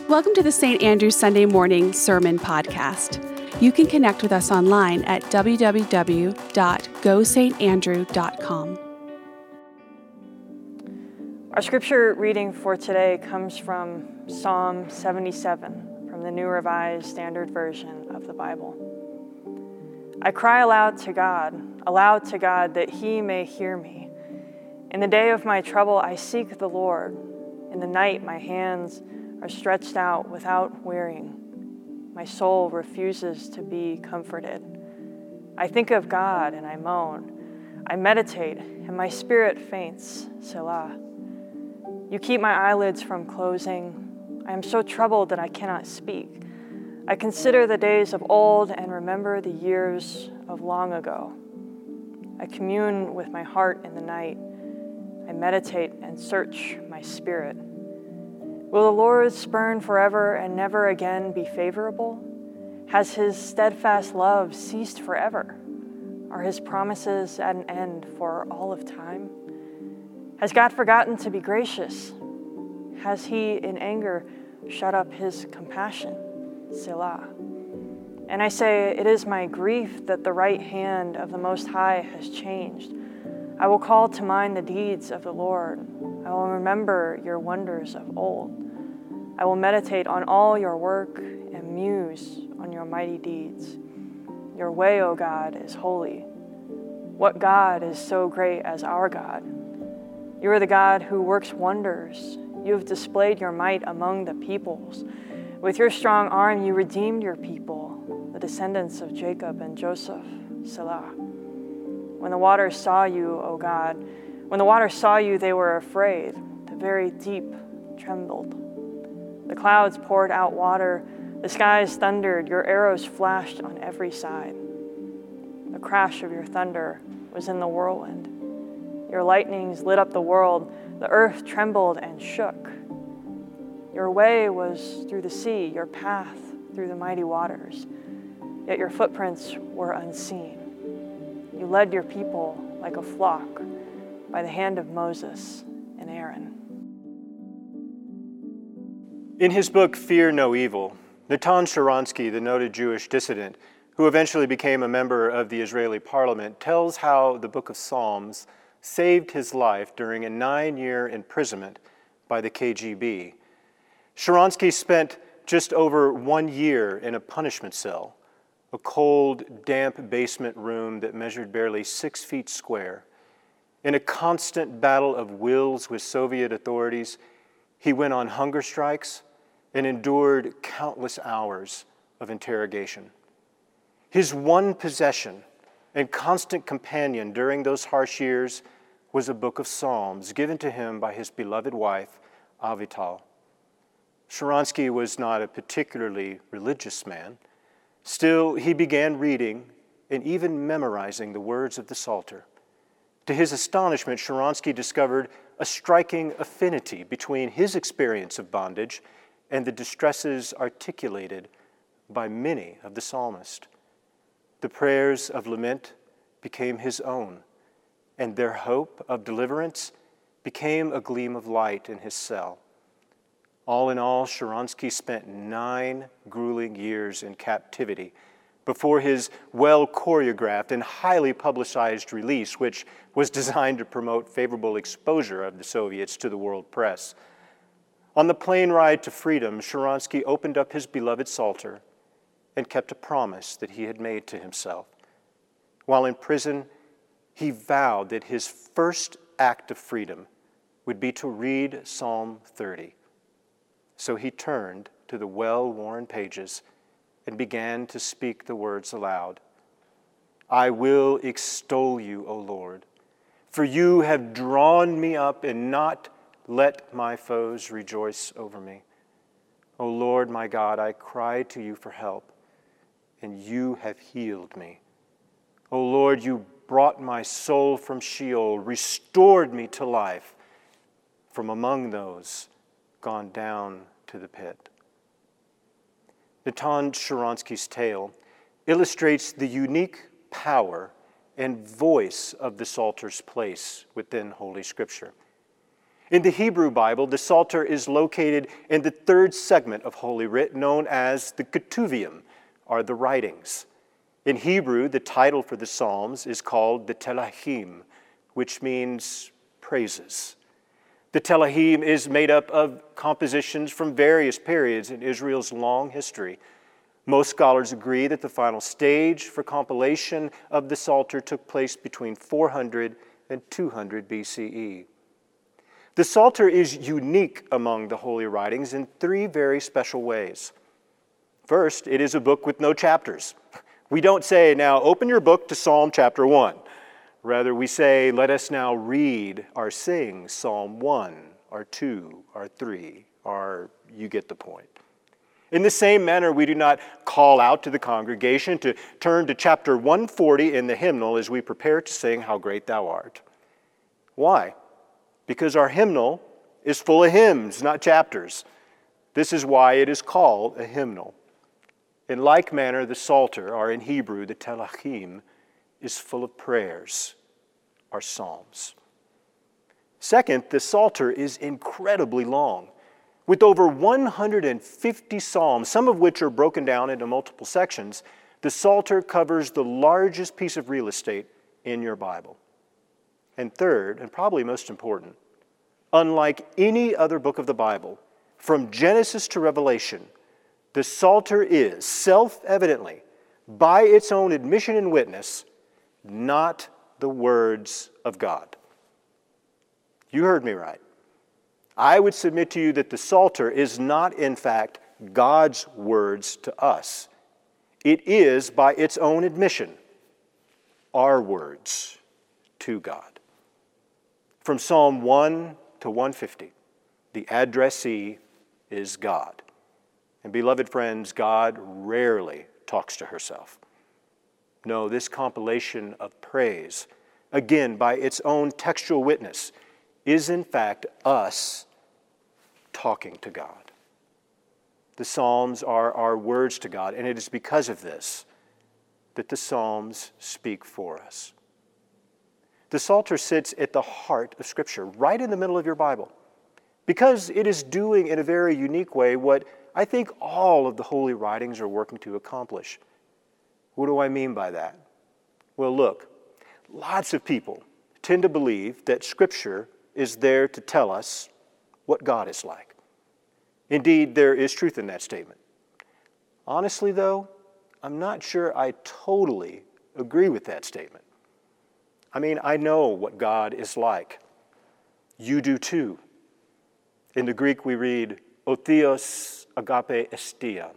Welcome to the St. Andrew Sunday Morning Sermon Podcast. You can connect with us online at www.gosaintandrew.com. Our scripture reading for today comes from Psalm 77 from the New Revised Standard Version of the Bible. I cry aloud to God that He may hear me. In the day of my trouble I seek the Lord. In the night my hands are stretched out without wearying. My soul refuses to be comforted. I think of God and I moan. I meditate and my spirit faints. Selah. You keep my eyelids from closing. I am so troubled that I cannot speak. I consider the days of old and remember the years of long ago. I commune with my heart in the night. I meditate and search my spirit. Will the Lord spurn forever and never again be favorable? Has His steadfast love ceased forever? Are His promises at an end for all of time? Has God forgotten to be gracious? Has He in anger shut up His compassion? Selah. And I say, it is my grief that the right hand of the Most High has changed. I will call to mind the deeds of the Lord. I will remember your wonders of old. I will meditate on all your work and muse on your mighty deeds. Your way, O God, is holy. What God is so great as our God? You are the God who works wonders. You have displayed your might among the peoples. With your strong arm you redeemed your people, the descendants of Jacob and Joseph. Selah. When the waters saw you, O God, when the waters saw you, they were afraid. The very deep trembled. The clouds poured out water. The skies thundered. Your arrows flashed on every side. The crash of your thunder was in the whirlwind. Your lightnings lit up the world. The earth trembled and shook. Your way was through the sea, your path through the mighty waters. Yet your footprints were unseen. You led your people like a flock by the hand of Moses and Aaron. In his book, Fear No Evil, Natan Sharansky, the noted Jewish dissident, who eventually became a member of the Israeli parliament, tells how the book of Psalms saved his life during a 9-year imprisonment by the KGB. Sharansky spent just over 1 year in a punishment cell, a cold, damp basement room that measured barely 6 feet square. In a constant battle of wills with Soviet authorities, he went on hunger strikes and endured countless hours of interrogation. His one possession and constant companion during those harsh years was a book of Psalms given to him by his beloved wife, Avital. Sharansky was not a particularly religious man. Still, he began reading and even memorizing the words of the Psalter. To his astonishment, Sharansky discovered a striking affinity between his experience of bondage and the distresses articulated by many of the psalmists. The prayers of lament became his own, and their hope of deliverance became a gleam of light in his cell. All in all, Sharansky spent 9 grueling years in captivity before his well-choreographed and highly publicized release, which was designed to promote favorable exposure of the Soviets to the world press. On the plane ride to freedom, Sharansky opened up his beloved Psalter and kept a promise that he had made to himself. While in prison, he vowed that his first act of freedom would be to read Psalm 30. So he turned to the well-worn pages and began to speak the words aloud. I will extol you, O Lord, for you have drawn me up and not let my foes rejoice over me. O Lord, my God, I cry to you for help, and you have healed me. O Lord, you brought my soul from Sheol, restored me to life from among those gone down to the pit. Natan Sharansky's tale illustrates the unique power and voice of the Psalter's place within Holy Scripture. In the Hebrew Bible, the Psalter is located in the third segment of Holy Writ, known as the Ketuvim, or the writings. In Hebrew, the title for the Psalms is called the Telahim, which means praises. The Telahim is made up of compositions from various periods in Israel's long history. Most scholars agree that the final stage for compilation of the Psalter took place between 400 and 200 BCE. The Psalter is unique among the holy writings in three very special ways. First, it is a book with no chapters. We don't say, now open your book to Psalm chapter 1. Rather, we say, let us now read or sing Psalm 1 or 2 or 3, or you get the point. In the same manner, we do not call out to the congregation to turn to chapter 140 in the hymnal as we prepare to sing How Great Thou Art. Why? Because our hymnal is full of hymns, not chapters. This is why it is called a hymnal. In like manner, the Psalter, or in Hebrew, the Telahim, is full of prayers, or psalms. Second, the Psalter is incredibly long, with over 150 psalms, some of which are broken down into multiple sections. The Psalter covers the largest piece of real estate in your Bible. And third, and probably most important, unlike any other book of the Bible, from Genesis to Revelation, the Psalter is self-evidently, by its own admission and witness, not the words of God. You heard me right. I would submit to you that the Psalter is not, in fact, God's words to us. It is, by its own admission, our words to God. From Psalm 1 to 150, the addressee is God. And beloved friends, God rarely talks to herself. No, this compilation of praise, again, by its own textual witness, is in fact us talking to God. The Psalms are our words to God, and it is because of this that the Psalms speak for us. The Psalter sits at the heart of Scripture, right in the middle of your Bible, because it is doing in a very unique way what I think all of the holy writings are working to accomplish. What do I mean by that? Well, look, lots of people tend to believe that Scripture is there to tell us what God is like. Indeed, there is truth in that statement. Honestly, though, I'm not sure I totally agree with that statement. I mean, I know what God is like. You do too. In the Greek, we read, O Theos agape estian.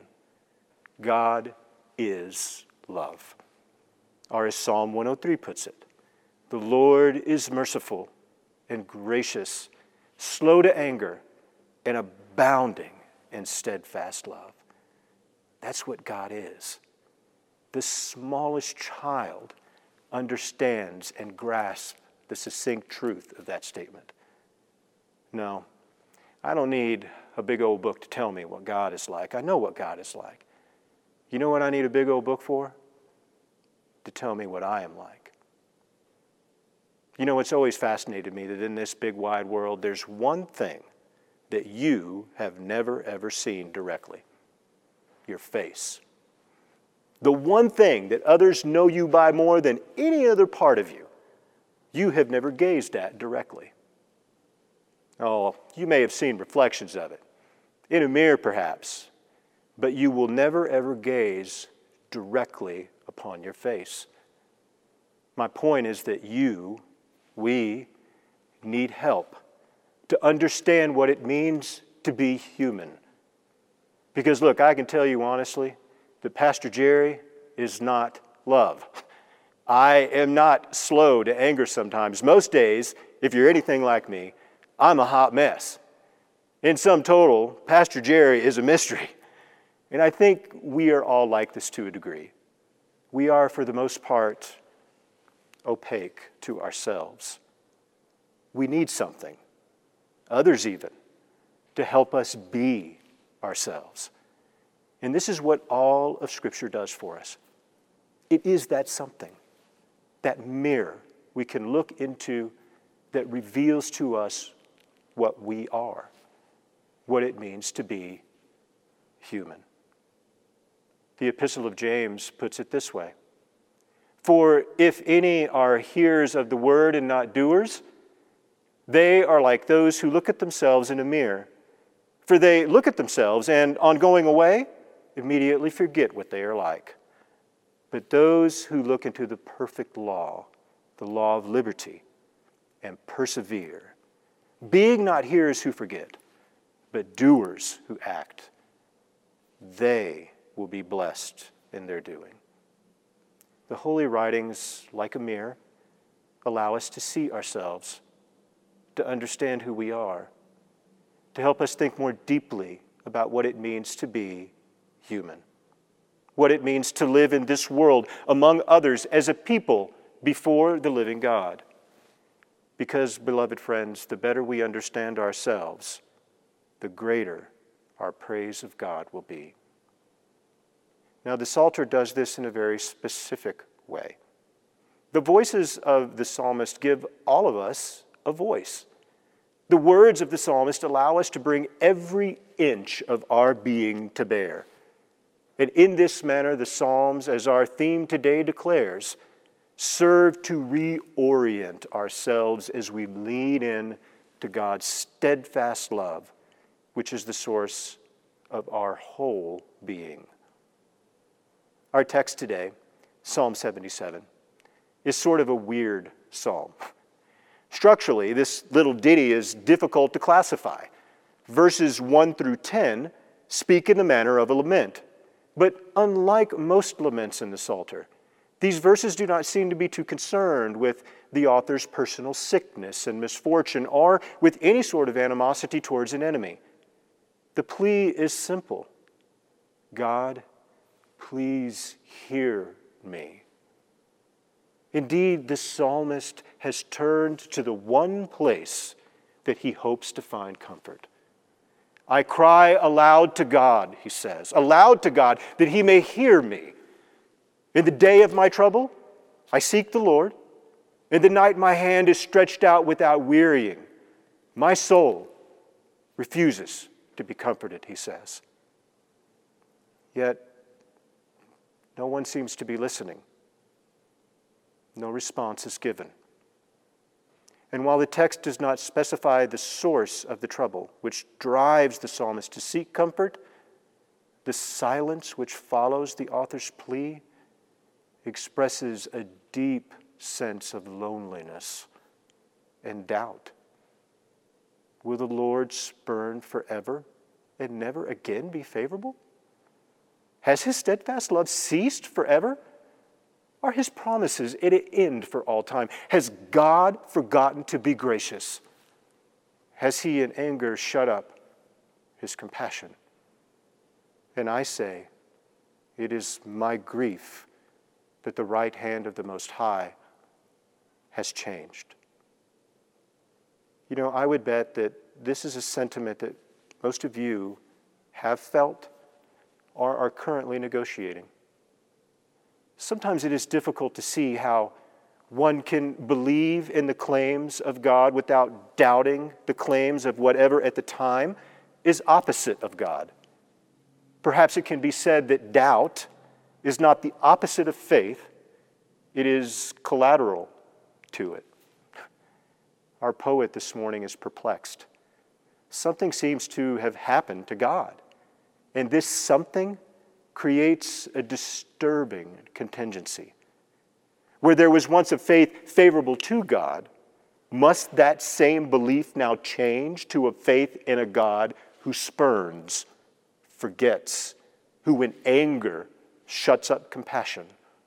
God is love. Or as Psalm 103 puts it, the Lord is merciful and gracious, slow to anger, and abounding in steadfast love. That's what God is. The smallest child understands and grasps the succinct truth of that statement. No, I don't need a big old book to tell me what God is like. I know what God is like. You know what I need a big old book for? To tell me what I am like. You know, it's always fascinated me that in this big wide world, there's one thing that you have never ever seen directly. Your face. The one thing that others know you by more than any other part of you, you have never gazed at directly. Oh, you may have seen reflections of it, in a mirror perhaps, but you will never ever gaze directly upon your face. My point is that we need help to understand what it means to be human. Because look, I can tell you honestly that Pastor Jerry is not love. I am not slow to anger sometimes. Most days, if you're anything like me, I'm a hot mess. In sum total, Pastor Jerry is a mystery. And I think we are all like this to a degree. We are, for the most part, opaque to ourselves. We need something, others even, to help us be ourselves. And this is what all of Scripture does for us. It is that something, that mirror we can look into that reveals to us what we are, what it means to be human. The Epistle of James puts it this way: "For if any are hearers of the word and not doers, they are like those who look at themselves in a mirror. For they look at themselves and, on going away, immediately forget what they are like. But those who look into the perfect law, the law of liberty, and persevere, being not hearers who forget, but doers who act, they will be blessed in their doing." The Holy Writings, like a mirror, allow us to see ourselves, to understand who we are, to help us think more deeply about what it means to be human, what it means to live in this world among others as a people before the living God. Because, beloved friends, the better we understand ourselves, the greater our praise of God will be. Now, the Psalter does this in a very specific way. The voices of the psalmist give all of us a voice. The words of the psalmist allow us to bring every inch of our being to bear. And in this manner, the Psalms, as our theme today declares, serve to reorient ourselves as we lean in to God's steadfast love, which is the source of our whole being. Our text today, Psalm 77, is sort of a weird psalm. Structurally, this little ditty is difficult to classify. Verses 1 through 10 speak in the manner of a lament. But unlike most laments in the Psalter, these verses do not seem to be too concerned with the author's personal sickness and misfortune or with any sort of animosity towards an enemy. The plea is simple: God, please hear me. Indeed, the psalmist has turned to the one place that he hopes to find comfort. I cry aloud to God, he says, aloud to God, that he may hear me. In the day of my trouble, I seek the Lord. In the night, my hand is stretched out without wearying. My soul refuses to be comforted, he says. Yet, no one seems to be listening. No response is given. And while the text does not specify the source of the trouble which drives the psalmist to seek comfort, the silence which follows the author's plea expresses a deep sense of loneliness and doubt. Will the Lord spurn forever and never again be favorable? Has his steadfast love ceased forever? Are his promises at an end for all time? Has God forgotten to be gracious? Has he in anger shut up his compassion? And I say, it is my grief that the right hand of the Most High has changed. You know, I would bet that this is a sentiment that most of you have felt or are currently negotiating. Sometimes it is difficult to see how one can believe in the claims of God without doubting the claims of whatever at the time is opposite of God. Perhaps it can be said that doubt is not the opposite of faith, it is collateral to it. Our poet this morning is perplexed. Something seems to have happened to God, and this something creates a disturbing contingency. Where there was once a faith favorable to God, must that same belief now change to a faith in a God who spurns, forgets, who in anger shuts up compassion?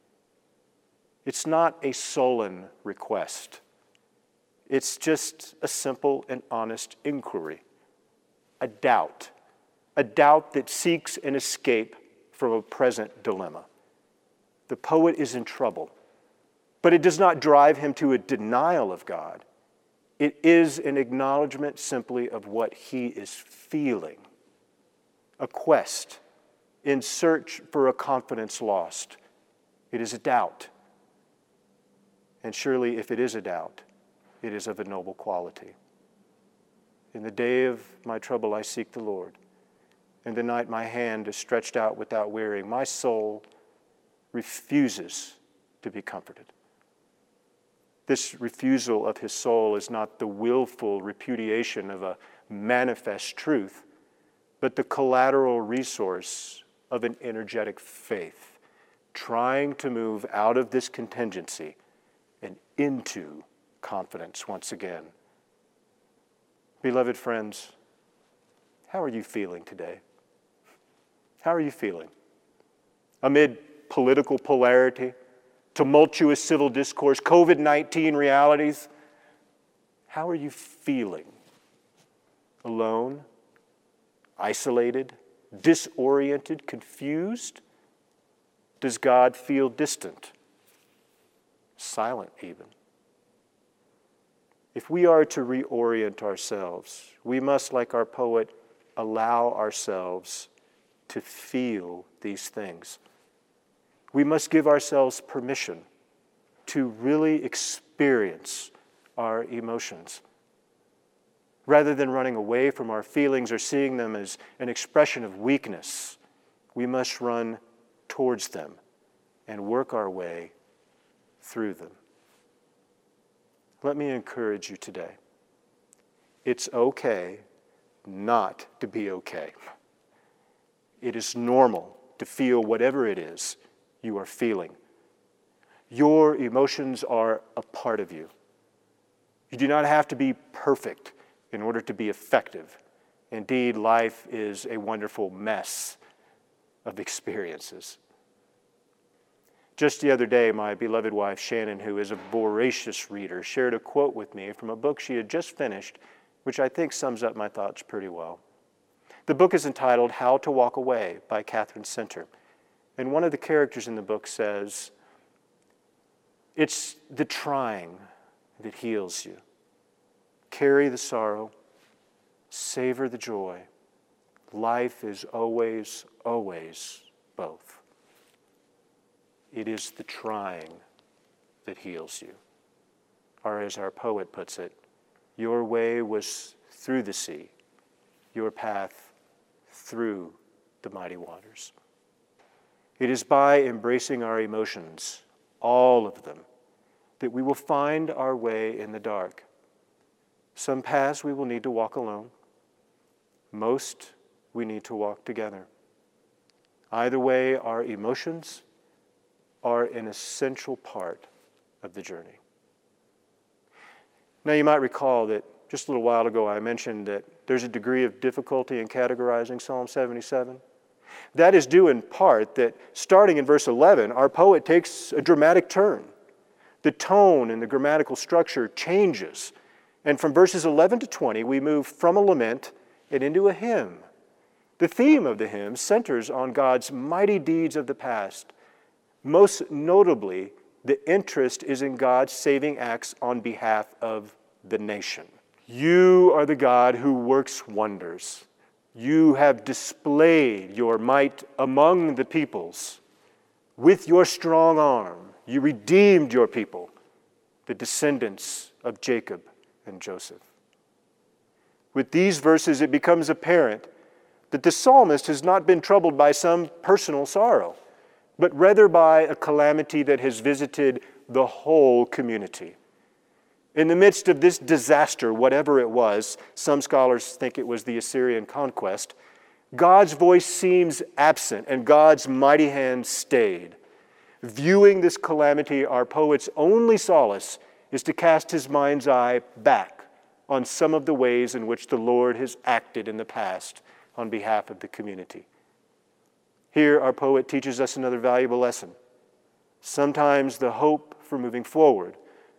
It's not a sullen request. It's just a simple and honest inquiry, a doubt that seeks an escape from a present dilemma. The poet is in trouble, but it does not drive him to a denial of God. It is an acknowledgement simply of what he is feeling, a quest in search for a confidence lost. It is a doubt. And surely if it is a doubt, it is of a noble quality. In the day of my trouble I seek the Lord. In the night my hand is stretched out without wearying. My soul refuses to be comforted. This refusal of his soul is not the willful repudiation of a manifest truth, but the collateral resource of an energetic faith, trying to move out of this contingency and into confidence once again. Beloved friends, how are you feeling today? How are you feeling? Amid political polarity, tumultuous civil discourse, COVID-19 realities, how are you feeling? Alone? Isolated? Disoriented? Confused? Does God feel distant? Silent even? If we are to reorient ourselves, we must, like our poet, allow ourselves to feel these things. We must give ourselves permission to really experience our emotions. Rather than running away from our feelings or seeing them as an expression of weakness, we must run towards them and work our way through them. Let me encourage you today. It's okay not to be okay. It is normal to feel whatever it is you are feeling. Your emotions are a part of you. You do not have to be perfect in order to be effective. Indeed, life is a wonderful mess of experiences. Just the other day, my beloved wife, Shannon, who is a voracious reader, shared a quote with me from a book she had just finished, which I think sums up my thoughts pretty well. The book is entitled How to Walk Away by Catherine Center. And one of the characters in the book says, it's the trying that heals you. Carry the sorrow, savor the joy. Life is always, always both. It is the trying that heals you. Or as our poet puts it, your way was through the sea, your path through the mighty waters. It is by embracing our emotions, all of them, that we will find our way in the dark. Some paths we will need to walk alone. Most we need to walk together. Either way, our emotions are an essential part of the journey. Now you might recall that just a little while ago I mentioned that there's a degree of difficulty in categorizing Psalm 77. That is due in part that starting in verse 11, our poet takes a dramatic turn. The tone and the grammatical structure changes. And from verses 11 to 20, we move from a lament and into a hymn. The theme of the hymn centers on God's mighty deeds of the past. Most notably, the interest is in God's saving acts on behalf of the nation. You are the God who works wonders. You have displayed your might among the peoples. With your strong arm, you redeemed your people, the descendants of Jacob and Joseph. With these verses, it becomes apparent that the psalmist has not been troubled by some personal sorrow, but rather by a calamity that has visited the whole community. In the midst of this disaster, whatever it was, some scholars think it was the Assyrian conquest, God's voice seems absent and God's mighty hand stayed. Viewing this calamity, our poet's only solace is to cast his mind's eye back on some of the ways in which the Lord has acted in the past on behalf of the community. Here, our poet teaches us another valuable lesson. Sometimes the hope for moving forward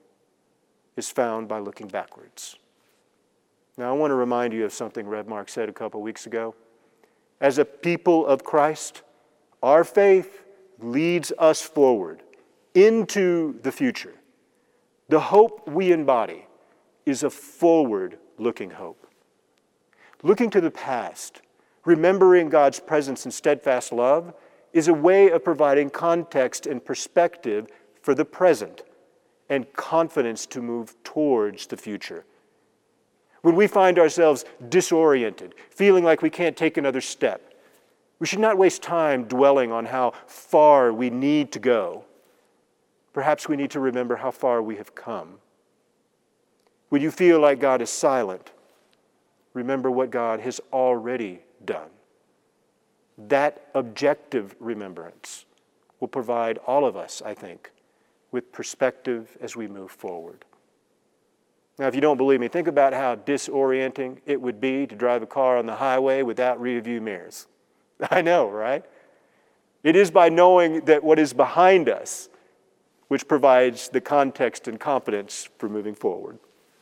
is found by looking backwards. Now, I want to remind you of something Rev Mark said a couple weeks ago. As a people of Christ, our faith leads us forward into the future. The hope we embody is a forward-looking hope. Looking to the past, remembering God's presence and steadfast love, is a way of providing context and perspective for the present and confidence to move towards the future. when we find ourselves disoriented, feeling like we can't take another step, we should not waste time dwelling on how far we need to go. Perhaps we need to remember how far we have come. When you feel like God is silent, remember what God has already done. That objective remembrance will provide all of us, I think, with perspective as we move forward. Now, if you don't believe me, think about how disorienting it would be to drive a car on the highway without rearview mirrors. I know, right? It is by knowing that what is behind us which provides the context and confidence for moving forward.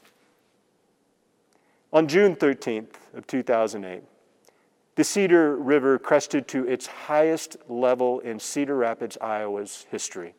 On June 13th of 2008, the Cedar River crested to its highest level in Cedar Rapids, Iowa's history,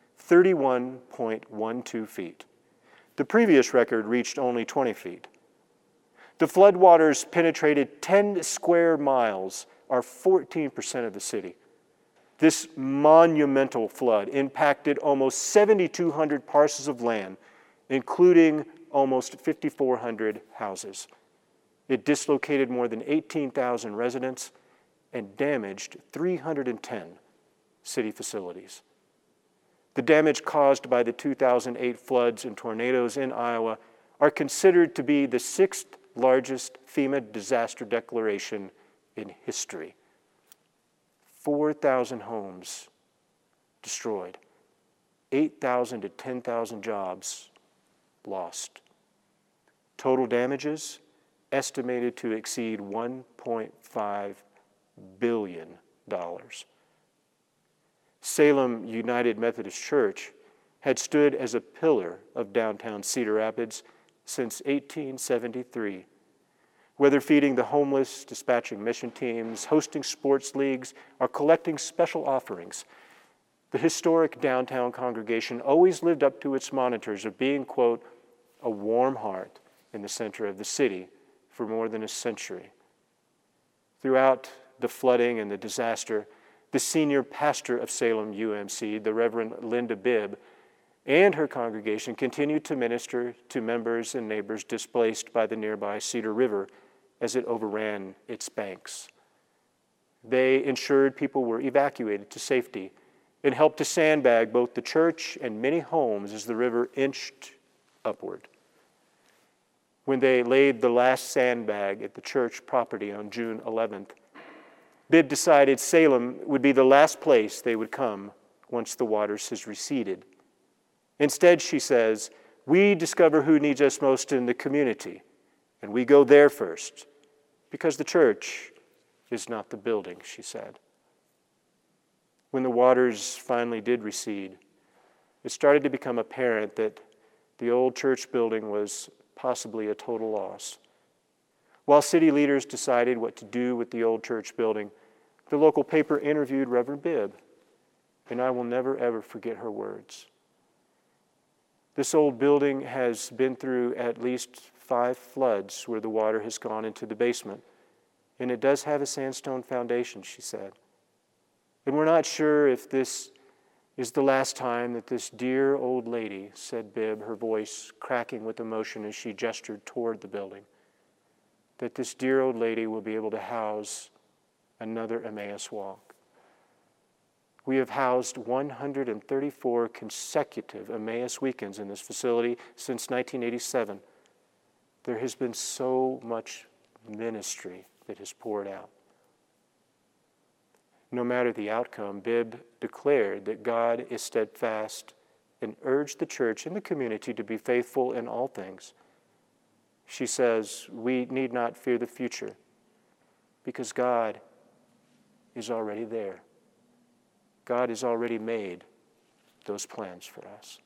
31.12 feet. The previous record reached only 20 feet. The floodwaters penetrated 10 square miles, or 14% of the city. This monumental flood impacted almost 7,200 parcels of land, including almost 5,400 houses. It dislocated more than 18,000 residents and damaged 310 city facilities. The damage caused by the 2008 floods and tornadoes in Iowa are considered to be the sixth largest FEMA disaster declaration in history. 4,000 homes destroyed, 8,000 to 10,000 jobs lost. Total damages estimated to exceed $1.5 billion. Salem United Methodist Church had stood as a pillar of downtown Cedar Rapids since 1873. Whether feeding the homeless, dispatching mission teams, hosting sports leagues, or collecting special offerings, the historic downtown congregation always lived up to its monitors of being, quote, a warm heart in the center of the city for more than a century. Throughout the flooding and the disaster, the senior pastor of Salem UMC, the Reverend Linda Bibb, and her congregation continued to minister to members and neighbors displaced by the nearby Cedar River as it overran its banks. They ensured people were evacuated to safety and helped to sandbag both the church and many homes as the river inched upward. When they laid the last sandbag at the church property on June 11th, Bibb decided Salem would be the last place they would come once the waters has receded. Instead, she says, we discover who needs us most in the community, and we go there first, because the church is not the building, she said. When the waters finally did recede, it started to become apparent that the old church building was possibly a total loss. While city leaders decided what to do with the old church building, the local paper interviewed Reverend Bibb, and I will never ever forget her words. This old building has been through at least 5 floods where the water has gone into the basement, and it does have a sandstone foundation, she said. And we're not sure if this is the last time that this dear old lady, said Bibb, her voice cracking with emotion as she gestured toward the building, that this dear old lady will be able to house another Emmaus walk. We have housed 134 consecutive Emmaus weekends in this facility since 1987. There has been so much ministry that has poured out. No matter the outcome, Bibb declared that God is steadfast and urged the church and the community to be faithful in all things. She says, we need not fear the future because God is already there. God has already made those plans for us.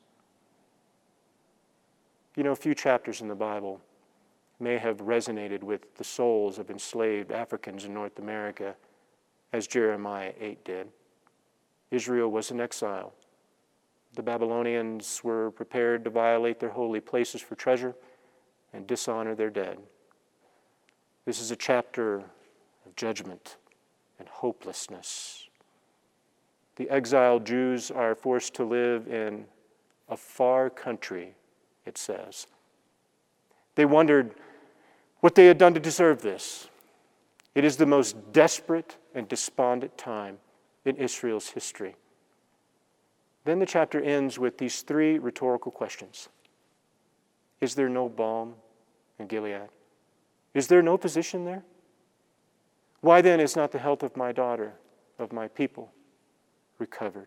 You know, a few chapters in the Bible may have resonated with the souls of enslaved Africans in North America, as Jeremiah 8 did. Israel was in exile. The Babylonians were prepared to violate their holy places for treasure and dishonor their dead. This is a chapter of judgment and hopelessness. The exiled Jews are forced to live in a far country, it says. They wondered what they had done to deserve this. It is the most desperate and despondent time in Israel's history. Then the chapter ends with these three rhetorical questions. Is there no balm in Gilead? Is there no physician there? Why then is not the health of my daughter, of my people, recovered?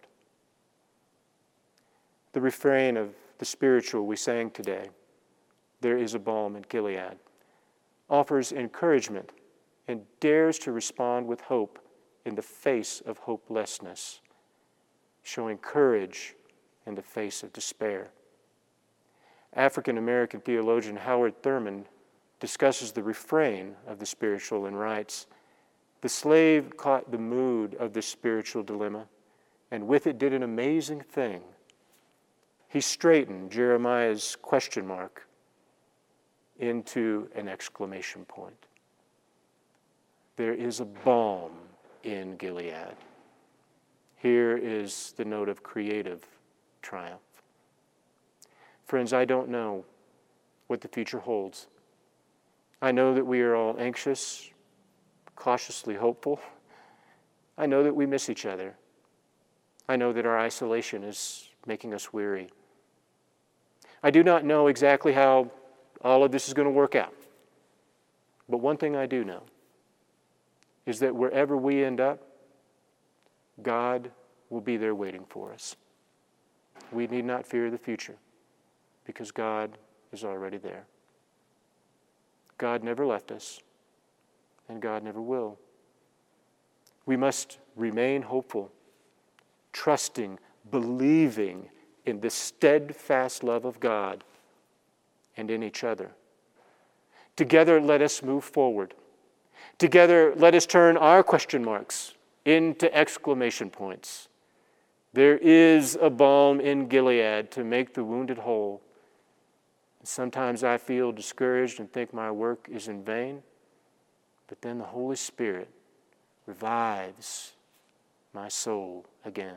The refrain of the spiritual we sang today, there is a balm in Gilead, offers encouragement and dares to respond with hope in the face of hopelessness, showing courage in the face of despair. African-American theologian Howard Thurman discusses the refrain of the spiritual and writes, "The slave caught the mood of this spiritual dilemma, and with it did an amazing thing. He straightened Jeremiah's question mark into an exclamation point. There is a balm in Gilead." Here is the note of creative triumph. Friends, I don't know what the future holds. I know that we are all anxious, cautiously hopeful. I know that we miss each other. I know that our isolation is making us weary. I do not know exactly how all of this is going to work out. But one thing I do know is that wherever we end up, God will be there waiting for us. We need not fear the future because God is already there. God never left us, and God never will. We must remain hopeful, trusting, believing in the steadfast love of God and in each other. Together, let us move forward. Together, let us turn our question marks into exclamation points. There is a balm in Gilead to make the wounded whole. Sometimes I feel discouraged and think my work is in vain, but then the Holy Spirit revives my soul again.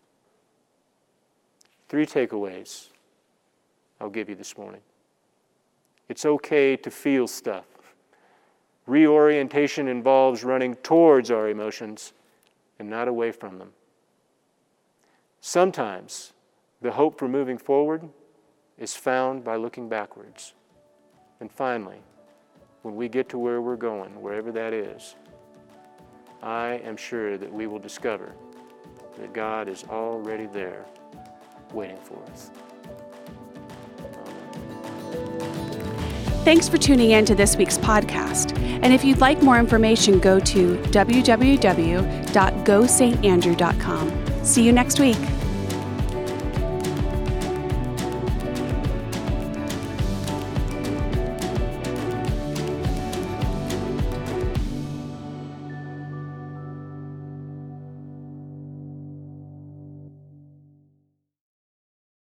3 takeaways I'll give you this morning. It's okay to feel stuff. Reorientation involves running towards our emotions and not away from them. Sometimes the hope for moving forward is found by looking backwards. And finally, when we get to where we're going, wherever that is, I am sure that we will discover that God is already there waiting for us. Thanks for tuning in to this week's podcast. And if you'd like more information, go to www.gosaintandrew.com. See you next week.